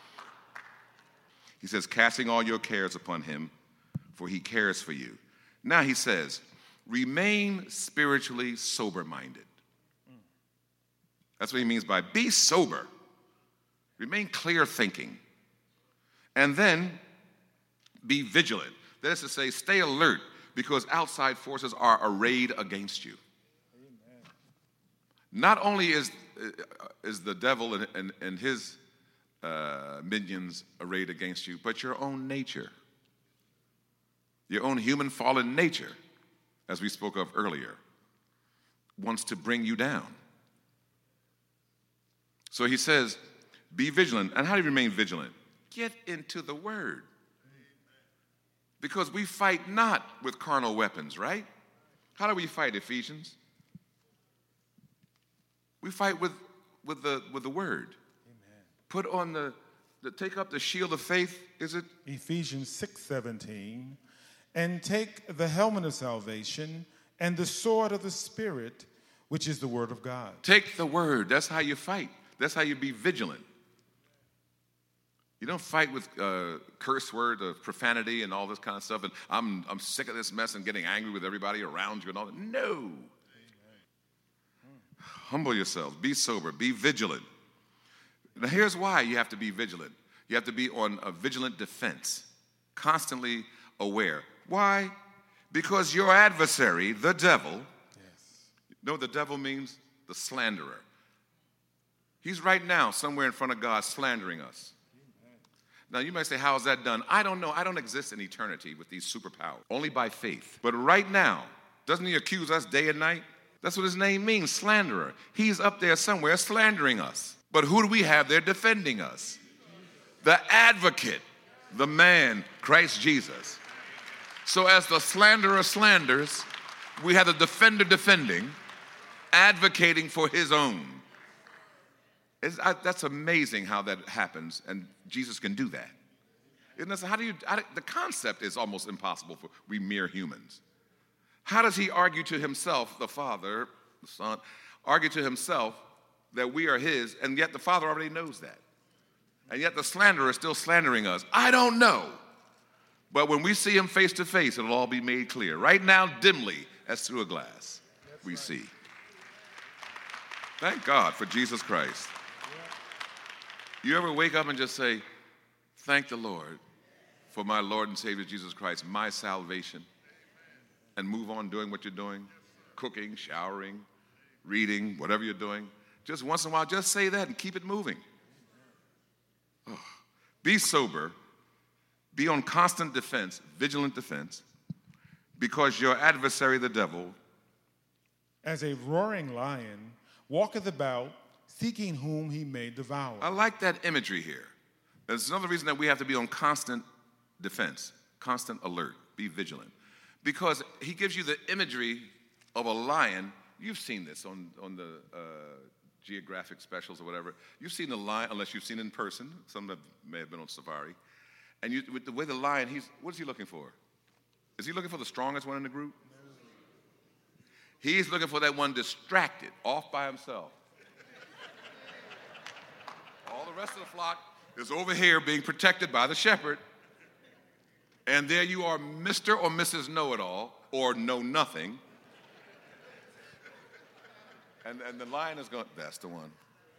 He says, casting all your cares upon him, for he cares for you. Now he says, remain spiritually sober-minded. That's what he means by be sober. Remain clear thinking. And then be vigilant. That is to say, stay alert because outside forces are arrayed against you. Amen. Not only is the devil and his minions arrayed against you, but your own nature. Your own human fallen nature, as we spoke of earlier, wants to bring you down. So he says, be vigilant. And how do you remain vigilant? Get into the Word. Because we fight not with carnal weapons, right? How do we fight, Ephesians? We fight with the Word. Amen. Put on take up the shield of faith, is it? Ephesians 6:17. And take the helmet of salvation and the sword of the Spirit, which is the Word of God. Take the Word. That's how you fight. That's how you be vigilant. You don't fight with curse word of profanity and all this kind of stuff. And I'm sick of this mess and getting angry with everybody around you and all that. No. Amen. Humble yourselves. Be sober. Be vigilant. Now here's why you have to be vigilant. You have to be on a vigilant defense, constantly aware. Why? Because your adversary, the devil, you know what the devil means? The slanderer. He's right now somewhere in front of God slandering us. Amen. Now you might say, how is that done? I don't know. I don't exist in eternity with these superpowers, only by faith. But right now, doesn't he accuse us day and night? That's what his name means, slanderer. He's up there somewhere slandering us. But who do we have there defending us? The advocate, the man, Christ Jesus. So as the slanderer slanders, we have the defender defending, advocating for his own. That's amazing how that happens, and Jesus can do that. Isn't that, the concept is almost impossible for we mere humans. How does he argue to himself, the Father, the Son, argue to himself that we are his, and yet the Father already knows that? And yet the slanderer is still slandering us. I don't know. But when we see him face to face, it'll all be made clear. Right now, dimly, as through a glass, we see. Thank God for Jesus Christ. You ever wake up and just say, thank the Lord for my Lord and Savior Jesus Christ, my salvation, and move on doing what you're doing, cooking, showering, reading, whatever you're doing. Just once in a while, just say that and keep it moving. Oh. Be sober, be on constant defense, vigilant defense, because your adversary, the devil, as a roaring lion, walketh about, seeking whom he may devour. I like that imagery here. There's another reason that we have to be on constant defense, constant alert, be vigilant. Because he gives you the imagery of a lion. You've seen this on the geographic specials or whatever. You've seen the lion, unless you've seen it in person. Some may have been on safari. And with the way the lion, what is he looking for? Is he looking for the strongest one in the group? He's looking for that one distracted, off by himself. All the rest of the flock is over here being protected by the shepherd. And there you are, Mr. or Mrs. Know-it-all, or Know Nothing. And the lion is going, that's the one.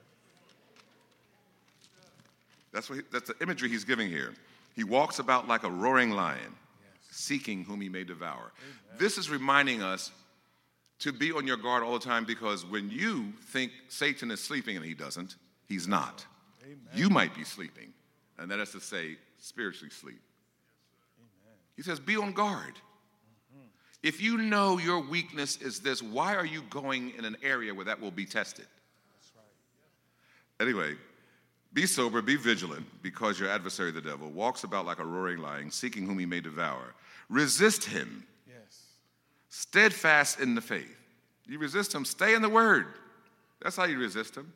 That's the imagery he's giving here. He walks about like a roaring lion, seeking whom he may devour. Amen. This is reminding us to be on your guard all the time, because when you think Satan is sleeping and he doesn't, he's not. Amen. You might be sleeping, and that is to say, spiritually sleep. Amen. He says, be on guard. Mm-hmm. If you know your weakness is this, why are you going in an area where that will be tested? That's right. Anyway, be sober, be vigilant, because your adversary, the devil, walks about like a roaring lion, seeking whom he may devour. Resist him. Steadfast in the faith. You resist him, stay in the word. That's how you resist him.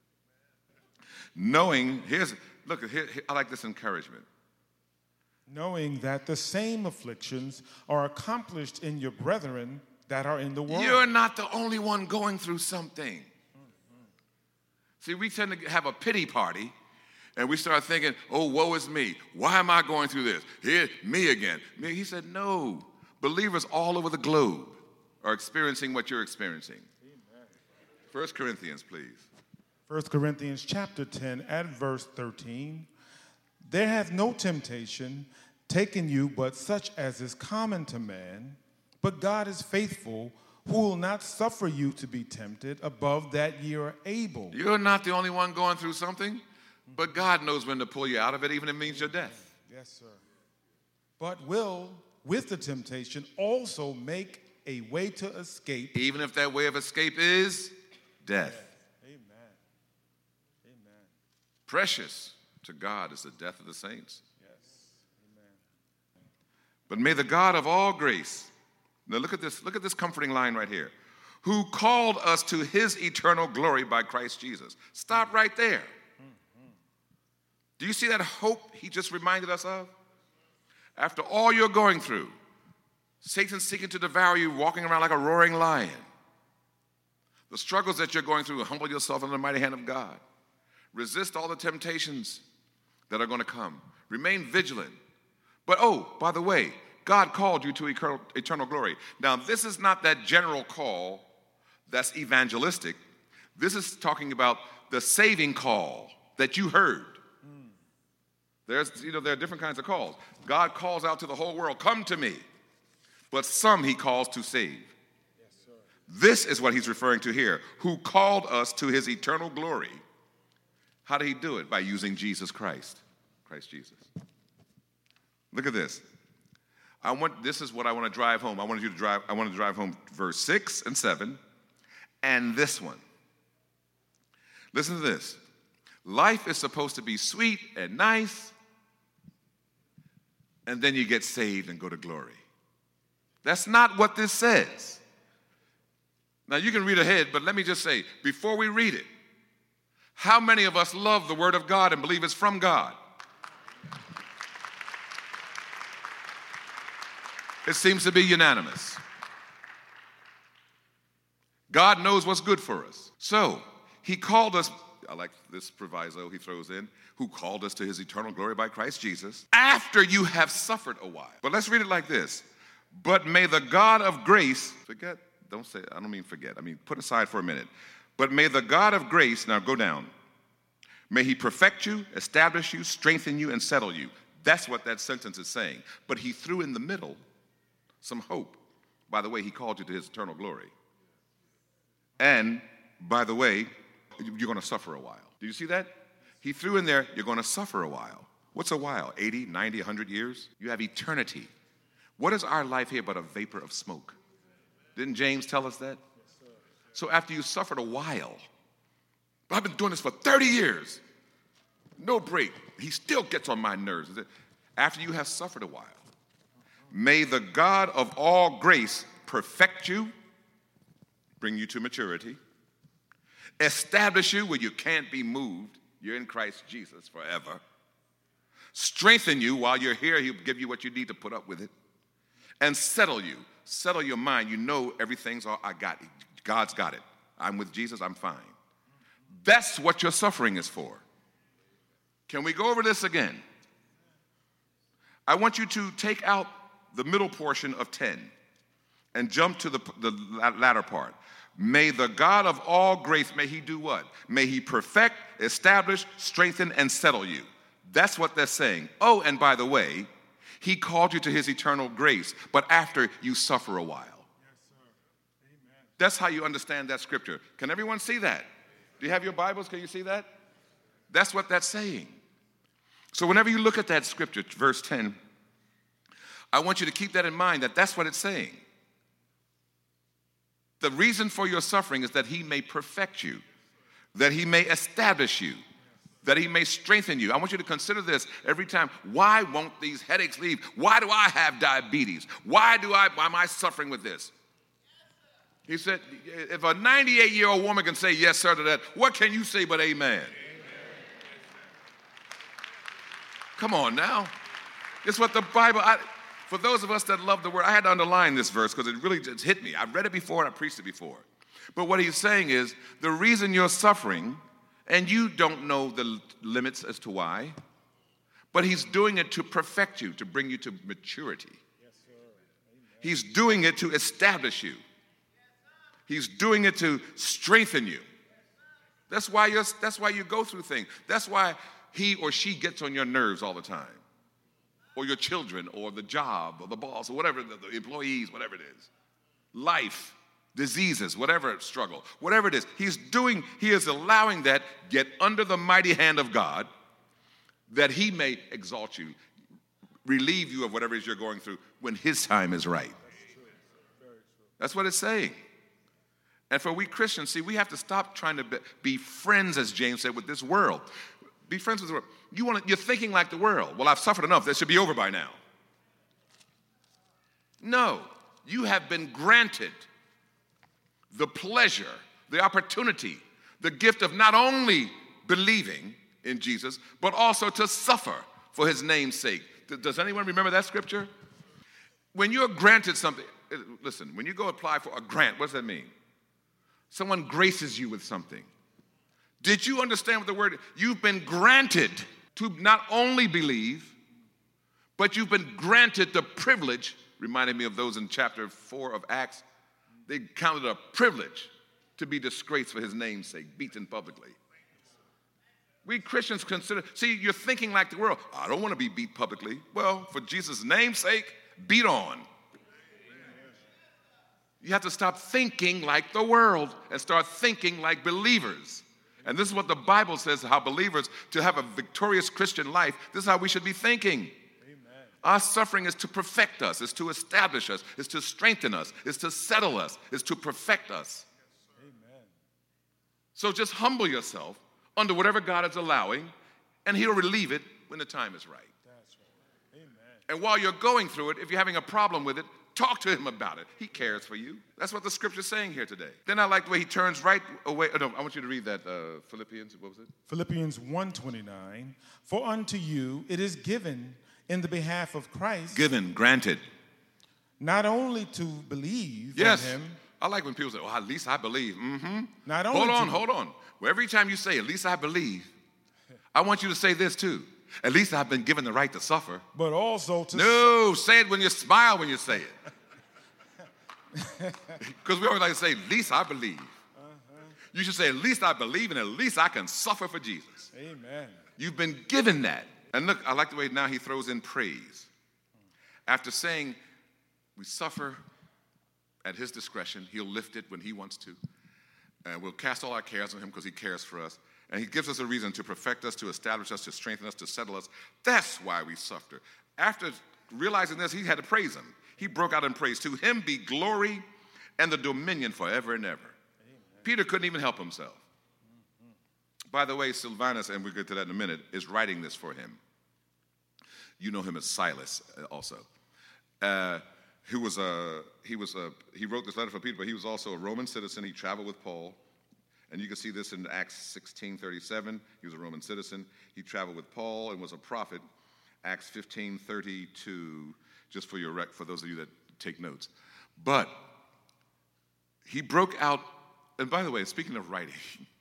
Knowing, here, I like this encouragement. Knowing that the same afflictions are accomplished in your brethren that are in the world. You're not the only one going through something. Mm-hmm. See, we tend to have a pity party, and we start thinking, oh, woe is me. Why am I going through this? Here, me again. He said, no. Believers all over the globe are experiencing what you're experiencing. Amen. 1 Corinthians, please. 1 Corinthians chapter 10 at verse 13. There hath no temptation taken you but such as is common to man, but God is faithful, who will not suffer you to be tempted above that ye are able. You're not the only one going through something, but God knows when to pull you out of it, even if it means your death. Yes, sir. But will, with the temptation, also make a way to escape. Even if that way of escape is death. Amen. Amen. Precious to God is the death of the saints. Yes. Amen. But may the God of all grace, now look at this comforting line right here, who called us to his eternal glory by Christ Jesus. Stop right there. Mm-hmm. Do you see that hope he just reminded us of? After all you're going through, Satan seeking to devour you, walking around like a roaring lion. The struggles that you're going through, humble yourself under the mighty hand of God. Resist all the temptations that are going to come. Remain vigilant. But by the way, God called you to eternal glory. Now, this is not that general call that's evangelistic. This is talking about the saving call that you heard. There are different kinds of calls. God calls out to the whole world, come to me. But some he calls to save. Yes, sir. This is what he's referring to here, who called us to his eternal glory. How did he do it? By using Jesus Christ. Christ Jesus. Look at this. This is what I want to drive home. I want to drive home verse 6 and 7, and this one. Listen to this. Life is supposed to be sweet and nice, and then you get saved and go to glory. That's not what this says. Now, you can read ahead, but let me just say, before we read it, How many of us love the Word of God and believe it's from God? It seems to be unanimous. God knows what's good for us. So, he called us, I like this proviso he throws in, who called us to his eternal glory by Christ Jesus, after you have suffered a while. But let's read it like this. But may the God of grace, forget, don't say, I don't mean forget, I mean put aside for a minute. But may the God of grace, now go down, may he perfect you, establish you, strengthen you, and settle you. That's what that sentence is saying. But he threw in the middle some hope. By the way, he called you to his eternal glory. And, by the way, you're going to suffer a while. Do you see that? He threw in there, you're going to suffer a while. What's a while? 80, 90, 100 years? You have eternity. What is our life here but a vapor of smoke? Didn't James tell us that? So after you suffered a while, but I've been doing this for 30 years, no break. He still gets on my nerves. After you have suffered a while, may the God of all grace perfect you, bring you to maturity, establish you where you can't be moved. You're in Christ Jesus forever. Strengthen you while you're here. He'll give you what you need to put up with it. And settle you. Settle your mind. You know everything's all, I got it. God's got it. I'm with Jesus. I'm fine. That's what your suffering is for. Can we go over this again? I want you to take out the middle portion of 10 and jump to the latter part. May the God of all grace, may he do what? May he perfect, establish, strengthen, and settle you. That's what they're saying. Oh, and by the way, he called you to his eternal grace, but after you suffer a while. Yes, sir. Amen. That's how you understand that scripture. Can everyone see that? Do you have your Bibles? Can you see that? That's what that's saying. So whenever you look at that scripture, verse 10, I want you to keep that in mind, that that's what it's saying. The reason for your suffering is that he may perfect you, that he may establish you, that he may strengthen you. I want you to consider this every time. Why won't these headaches leave? Why do I have diabetes? Why am I suffering with this? He said, if a 98-year-old woman can say yes, sir, to that, what can you say but amen? Come on now. It's what the Bible, for those of us that love the word, I had to underline this verse because it really just hit me. I've read it before and I preached it before. But what he's saying is the reason you're suffering, and you don't know the limits as to why, but he's doing it to perfect you, to bring you to maturity. Yes, sir. Amen. He's doing it to establish you. He's doing it to strengthen you. That's why you go through things. That's why he or she gets on your nerves all the time. Or your children, or the job, or the boss, or whatever, the employees, whatever it is. Life, diseases, whatever struggle, whatever it is. He is allowing that get under the mighty hand of God, that he may exalt you, relieve you of whatever it is you're going through when his time is right. That's true. Very true. That's what it's saying. And for we Christians, see, we have to stop trying to be friends, as James said, with this world. Be friends with the world. You're thinking like the world. Well, I've suffered enough. That should be over by now. No. You have been granted the pleasure, the opportunity, the gift of not only believing in Jesus, but also to suffer for his name's sake. Does anyone remember that scripture? When you're granted something, listen, when you go apply for a grant, what does that mean? Someone graces you with something. Did you understand what the word, you've been granted to not only believe, but you've been granted the privilege, reminded me of those in chapter 4 of Acts, they counted a privilege to be disgraced for his name's sake, beaten publicly. We Christians consider, see, you're thinking like the world. I don't want to be beat publicly. Well, for Jesus' name's sake, beat on. You have to stop thinking like the world and start thinking like believers. And this is what the Bible says, how believers, to have a victorious Christian life, this is how we should be thinking. Amen. Our suffering is to perfect us, is to establish us, is to strengthen us, is to settle us, is to perfect us. Amen. So just humble yourself under whatever God is allowing, and he'll relieve it when the time is right. That's right. Amen. And while you're going through it, if you're having a problem with it, Talk to him about it. He cares for you. That's what the scripture's saying here today. Then I like the way he turns right away. Oh, no, I want you to read that Philippians, what was it? Philippians 1:29. For unto you it is given in the behalf of Christ. Given, granted. Not only to believe Yes. in him. I like when people say, well, at least I believe. Mm-hmm. Not only Hold on. Well, every time you say, at least I believe, I want you to say this too. At least I've been given the right to suffer. But also to... No, say it when you smile when you say it. Because we always like to say, at least I believe. You should say, at least I believe, and at least I can suffer for Jesus. Amen. You've been given that. And look, I like the way now he throws in praise. After saying we suffer at his discretion, he'll lift it when he wants to. And we'll cast all our cares on him because he cares for us. And he gives us a reason to perfect us, to establish us, to strengthen us, to settle us. That's why we suffer. After realizing this, he had to praise him. He broke out in praise. To him be glory and the dominion forever and ever. Amen. Peter couldn't even help himself. Mm-hmm. By the way, Silvanus, and we'll get to that in a minute, is writing this for him. You know him as Silas also. He wrote this letter for Peter, but he was also a Roman citizen. He traveled with Paul. And you can see this in Acts 16:37. He was a Roman citizen. He traveled with Paul and was a prophet. Acts 15:32, just for for those of you that take notes. But he broke out, and by the way, speaking of writing,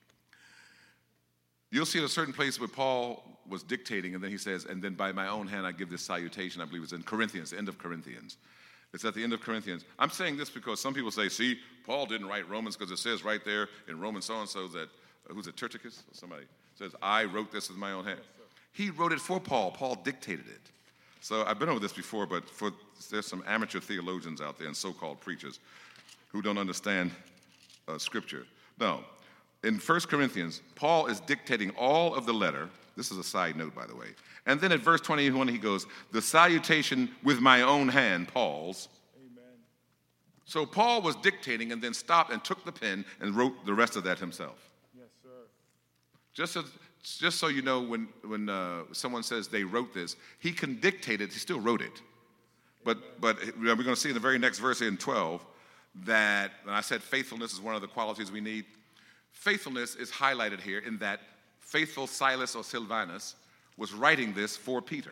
you'll see at a certain place where Paul was dictating, and then he says, and then by my own hand I give this salutation. I believe it's in Corinthians, the end of Corinthians. It's at the end of Corinthians. I'm saying this because some people say, see, Paul didn't write Romans because it says right there in Romans so-and-so that, who's it, Terticus? Somebody says, I wrote this with my own hand. He wrote it for Paul. Paul dictated it. So I've been over this before, but there's some amateur theologians out there and so-called preachers who don't understand Scripture. No, in 1 Corinthians, Paul is dictating all of the letter. This is a side note, by the way. And then at verse 21, he goes, the salutation with my own hand, Paul's. Amen. So Paul was dictating and then stopped and took the pen and wrote the rest of that himself. Yes, sir. Just so you know, when someone says they wrote this, he can dictate it, he still wrote it. But we're going to see in the very next verse in 12 that, and I said faithfulness is one of the qualities we need. Faithfulness is highlighted here in that faithful Silas or Silvanus was writing this for Peter.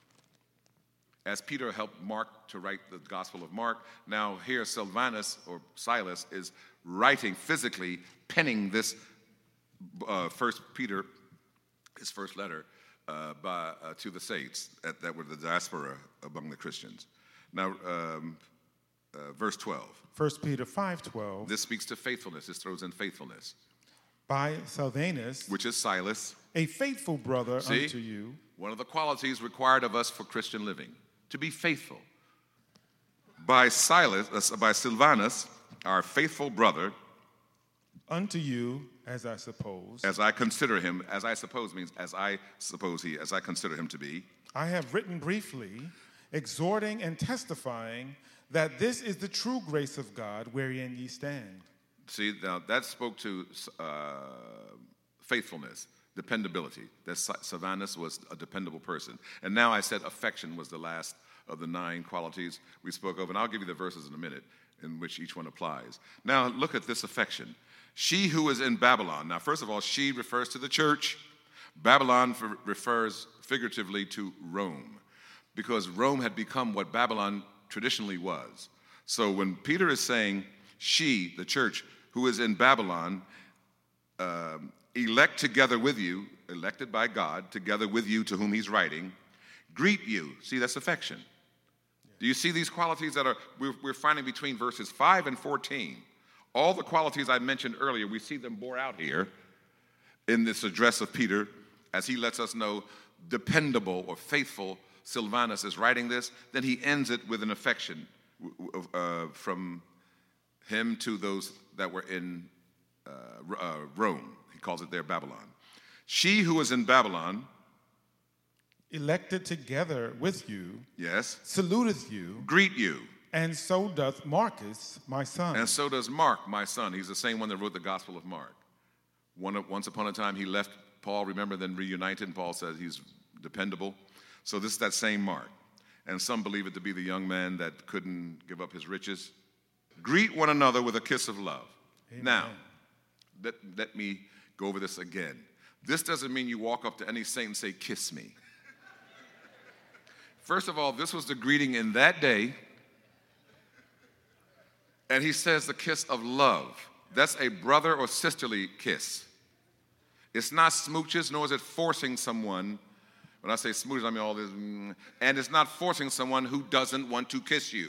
As Peter helped Mark to write the Gospel of Mark, now here Silvanus or Silas is writing physically, penning this 1 Peter, his first letter, to the saints that were the diaspora among the Christians. Now, verse 12. 1 Peter 5:12. This speaks to faithfulness. This throws in faithfulness. By Silvanus, which is Silas, a faithful brother unto you. One of the qualities required of us for Christian living, to be faithful. By Silvanus, our faithful brother, unto you, as I suppose. As I consider him, as I suppose means as I consider him to be. I have written briefly, exhorting and testifying that this is the true grace of God wherein ye stand. See, now that spoke to faithfulness, dependability. That Silvanus was a dependable person. And now I said affection was the last of the 9 qualities we spoke of. And I'll give you the verses in a minute in which each one applies. Now look at this affection. She who is in Babylon. Now, first of all, she refers to the church. Babylon refers figuratively to Rome, because Rome had become what Babylon traditionally was. So when Peter is saying she, the church, who is in Babylon, elect together with you, elected by God, together with you to whom he's writing, greet you. See, that's affection. Do you see these qualities that we're finding between verses 5 and 14? All the qualities I mentioned earlier, we see them bore out here in this address of Peter as he lets us know dependable or faithful Silvanus is writing this. Then he ends it with an affection from him to those that were in Rome. He calls it there Babylon. She who is in Babylon, elected together with you, yes, saluteth you, greet you. And so doth Marcus, my son. And so does Mark, my son. He's the same one that wrote the Gospel of Mark. Once upon a time, he left Paul, remember, then reunited, and Paul said he's dependable. So this is that same Mark. and some believe it to be the young man that couldn't give up his riches. Greet one another with a kiss of love. Amen. Now, let me go over this again. This doesn't mean you walk up to any saint and say, kiss me. First of all, this was the greeting in that day. And he says the kiss of love. That's a brother or sisterly kiss. It's not smooches, nor is it forcing someone. When I say smooches, I mean all this. And it's not forcing someone who doesn't want to kiss you.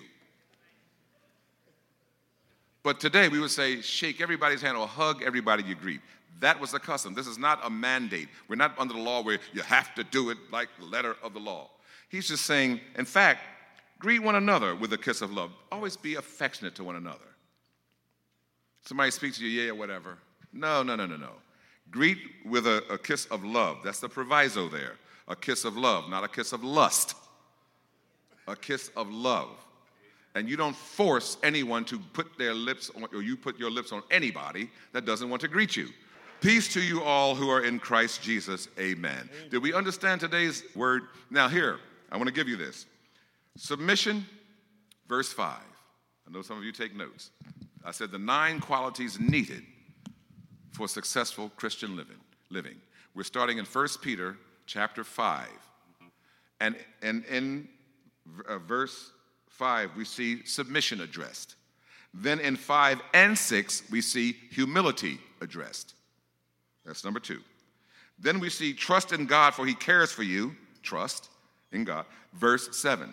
But today we would say, shake everybody's hand or hug everybody you greet. That was the custom. This is not a mandate. We're not under the law where you have to do it like the letter of the law. He's just saying, in fact, greet one another with a kiss of love. Always be affectionate to one another. Somebody speaks to you, yeah, whatever. No. Greet with a kiss of love. That's the proviso there. A kiss of love, not a kiss of lust. A kiss of love. And you don't force anyone to put their lips on, or you put your lips on anybody that doesn't want to greet you. Peace to you all who are in Christ Jesus. Amen. Did we understand today's word? Now here, I want to give you this. Submission, verse 5. I know some of you take notes. I said the 9 qualities needed for successful Christian living. We're starting in 1 Peter chapter 5. And in verse 5, we see submission addressed. Then in 5 and 6, we see humility addressed. That's number 2. Then we see trust in God, for he cares for you. Trust in God. Verse 7.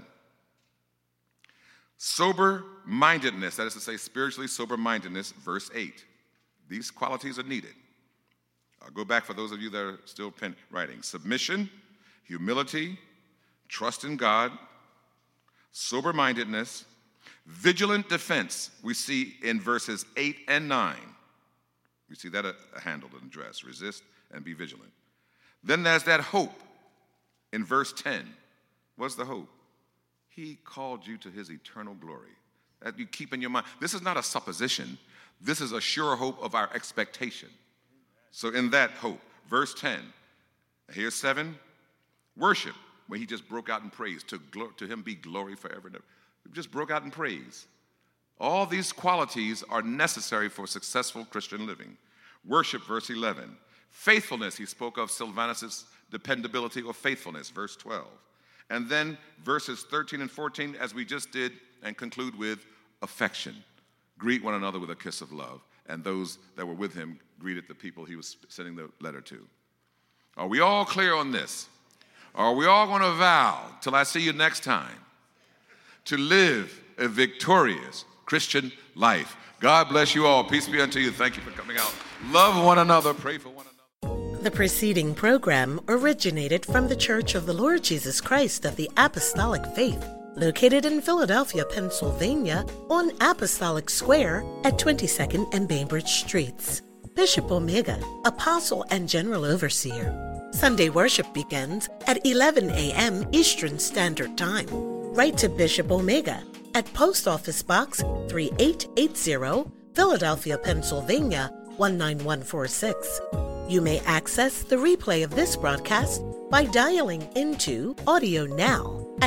Sober-mindedness, that is to say spiritually sober-mindedness, verse 8. These qualities are needed. I'll go back for those of you that are still writing. Submission, humility, trust in God, sober-mindedness, vigilant defense, we see in verses 8 and 9. We see that handled and addressed. Resist and be vigilant. Then there's that hope in verse 10. What's the hope? He called you to his eternal glory. That you keep in your mind. This is not a supposition. This is a sure hope of our expectation. So in that hope, verse 10, here's 7, worship, when he just broke out in praise. To him be glory forever and ever. He just broke out in praise. All these qualities are necessary for successful Christian living. Worship, verse 11. Faithfulness, he spoke of Silvanus' dependability or faithfulness, verse 12. And then verses 13 and 14, as we just did, and conclude with affection. Greet one another with a kiss of love. And those that were with him greeted the people he was sending the letter to. Are we all clear on this? Are we all going to vow, till I see you next time, to live a victorious Christian life? God bless you all. Peace be unto you. Thank you for coming out. Love one another. Pray for one another. The preceding program originated from the Church of the Lord Jesus Christ of the Apostolic Faith, located in Philadelphia, Pennsylvania, on Apostolic Square at 22nd and Bainbridge Streets. Bishop Omega, Apostle and General Overseer. Sunday worship begins at 11 a.m. Eastern Standard Time. Write to Bishop Omega at Post Office Box 3880, Philadelphia, Pennsylvania 19146. You may access the replay of this broadcast by dialing into Audio Now at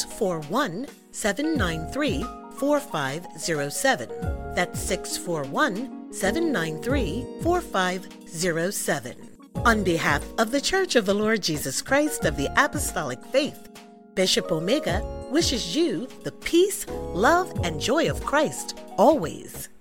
641-793-4507. That's 641-793-4507. On behalf of the Church of the Lord Jesus Christ of the Apostolic Faith, Bishop Omega wishes you the peace, love, and joy of Christ always.